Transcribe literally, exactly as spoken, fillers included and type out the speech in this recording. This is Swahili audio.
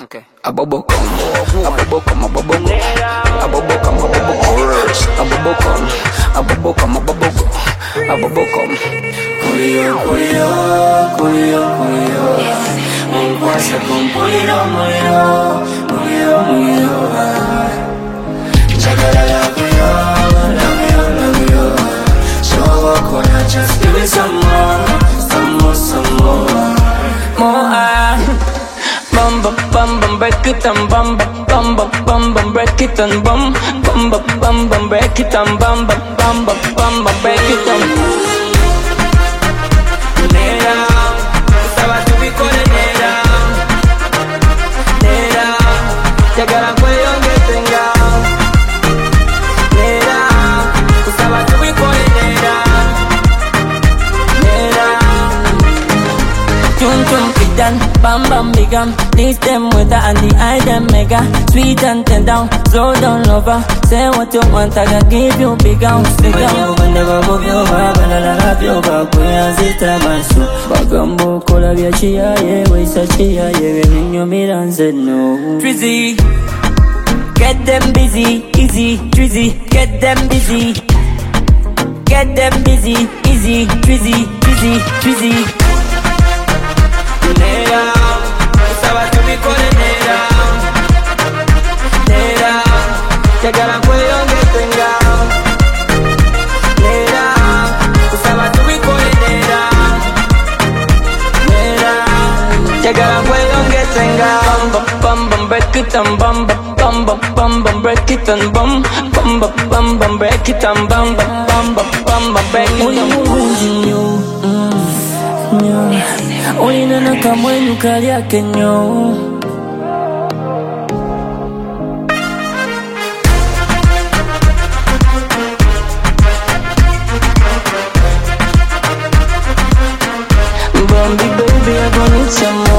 Okay. Abobocom, abobocom, abobocom, abobocom, abobocom, abobocom, abobocom, abobocom. Curio, curio, curio, curio. Un guasa con pulido, murió, murió, murió. Chacarala, curio, love you, love you. So could I just give me some more, some more, some more, more. Bum bum bum bum break it and bum bum bum bum bum bum break it and bum bum bum bum bum break it and bum bum bum bum bum bum break it and nera, estaba tu bico de nera, nera, llegará cuello que tenga, nera, estaba tu bico de nera, nera. Chum chum kidan, bam bam bigam. Teach them with the and the eye them mega. Sweet and tender, slow down lover. Say what you want, I can give you big house, big house. Never move your back, and I love your back. We are zita masu. Bagambo kola via chia ye, we sa chia ye. When you meet and said no. Drizzy, get them busy, easy. Drizzy, get them busy. Get them busy, easy. Drizzy, Drizzy, Drizzy. Nera, estaba tu bico de nera, nera, llegará cuello que tenga, nera, estaba tu bico de nera, nera, llegará cuello que tenga. Bum bum bum break it and bum bum bum bum bum break it and bum bum bum bum bum break it and bum bum bum bum bum break it and Oina na kamwenu kali yake nyo. Bambi baby, I gon' need some more.